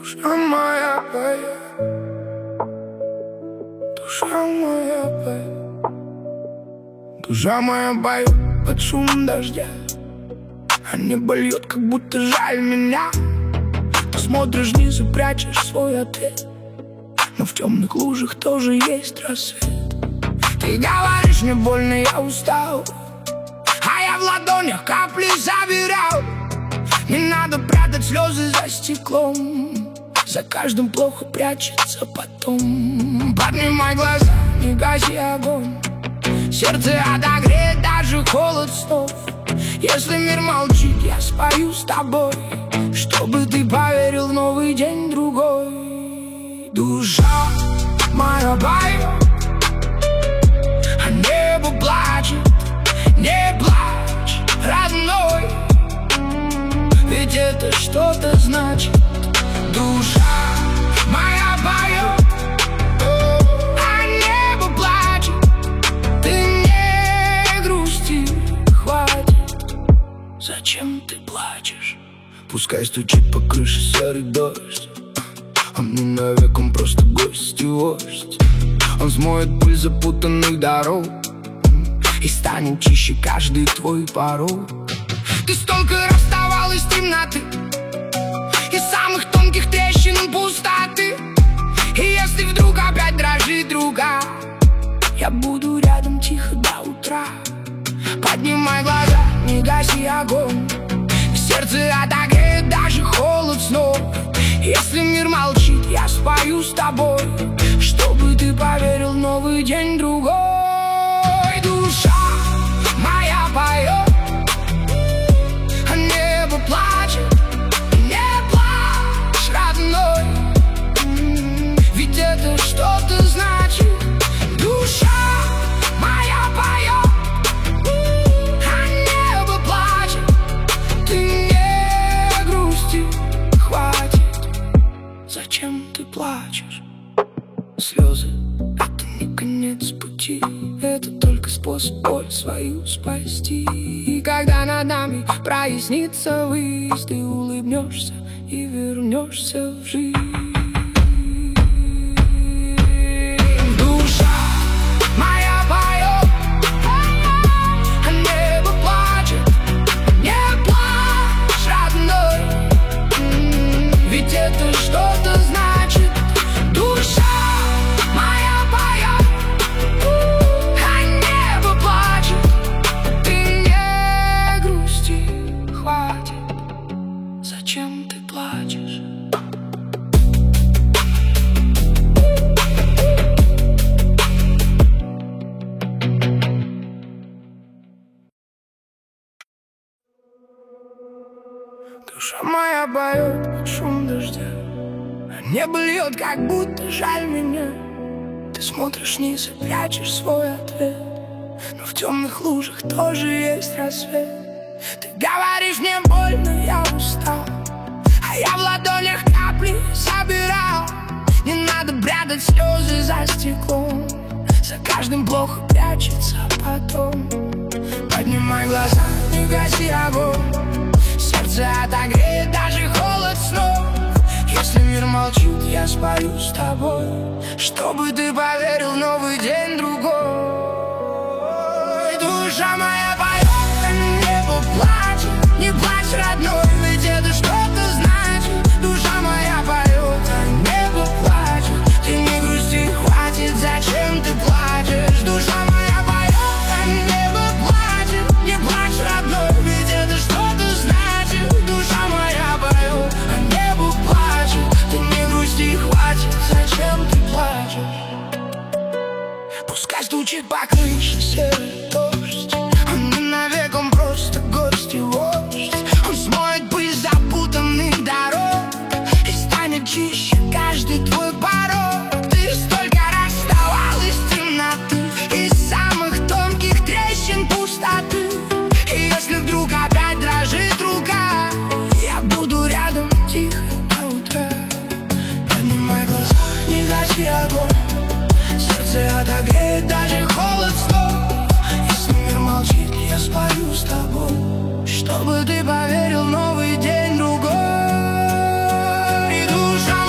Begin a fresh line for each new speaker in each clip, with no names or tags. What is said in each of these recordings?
Душа моя поет, душа моя поет, душа моя поет под шум дождя, а небо льет, как будто жаль меня. Ты смотришь вниз и прячешь свой ответ, но в темных лужах тоже есть рассвет. Ты говоришь, мне больно, я устал, а я в ладонях капли забирал. Не надо прятать слезы за стеклом, за каждым плохо прячется потом. Поднимай глаза, не гаси огонь, сердце отогреет даже холод снов. Если мир молчит, я спою с тобой, чтобы ты поверил в новый день другой. Душа моя поет, а небо плачет. Не плачь, родной, ведь это что-то значит. Душа моя поет, а небо плачет. Ты не грусти, хватит. Зачем ты плачешь? Пускай стучит по крыше серый дождь, он не навек, он просто гость и вождь. Он смоет пыль запутанных дорог и станет чище каждый твой порог. Ты столько расставалась с темноты и самых тонких трещин пустоты. И если вдруг опять дрожит рука, я буду рядом тихо до утра. Поднимай глаза, не гаси огонь, сердце отогреет даже холод снов. Если мир молчит, я спою с тобой, чтобы ты поверил в новый день другой. Душа моя поет, а небо плачет. Не плачь, родной, ведь это что-то значит. Душа моя поет, а небо плачет. Ты не грусти, хватит. Зачем ты плачешь? Слезы — это не конец пути, это только способ боль свою спасти. И когда над нами прояснится выезд, ты улыбнешься и вернешься в жизнь. Душа моя поет, а небо плачет. Не плачь, родной, ведь это что-то значит. Душа моя поет, а небо плачет. Ты не грусти, хватит. Зачем ты плачешь? Душа моя поет под шум дождя, а небо льет, как будто жаль меня. Ты смотришь вниз и прячешь свой ответ, но в темных лужах тоже есть рассвет. Ты говоришь, мне больно, я устал, а я в ладонях капли собирал. Не надо прятать слезы за стеклом, за каждым плохо прячется потом. Поднимай глаза, не гаси огонь, сердце отогреет даже холод снов. Если мир молчит, я спою с тобой, чтобы ты поверил в новый день другой. Душа моя поет, а небо плачет. Не плачь, родной, ведь это что-то значит. Душа моя поет, а небо плачет. Ты не грусти, хватит, зачем ты плачешь? Душа моя поет, а небо плачет. Не плачь, родной, ведь это что-то значит. Душа моя поет, а небо плачет. Ты не грусти, хватит, зачем ты плачешь? Пускай стучит по крыше серый дождь, он не навек, он просто гость и вождь. Он смоет пыль запутанных дорог и станет чище каждый твой порог. Ты столько расставалась с темноты и самых тонких трещин пустоты. И если вдруг опять дрожит рука, я буду рядом тихо до утра. Поднимай глаза, не гаси огонь, сердце отогреет даже холод снов. Если мир молчит, я спою с тобой, чтобы ты поверил в новый день другой. И душа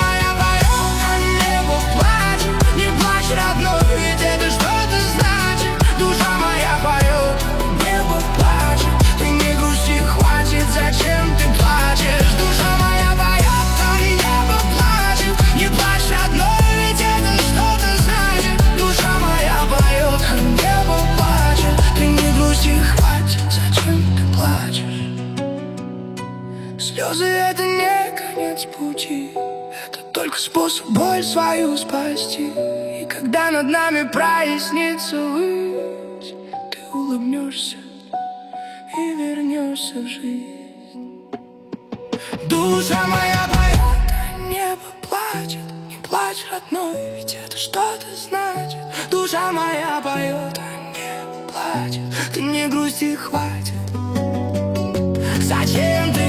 способ боль свою спасти. И когда над нами прояснится высь, ты улыбнешься и вернешься в жизнь. Душа моя поет, а небо плачет. Не плачь, родной, ведь это что-то значит. Душа моя поет, а небо плачет. Ты не грусти, хватит. Зачем ты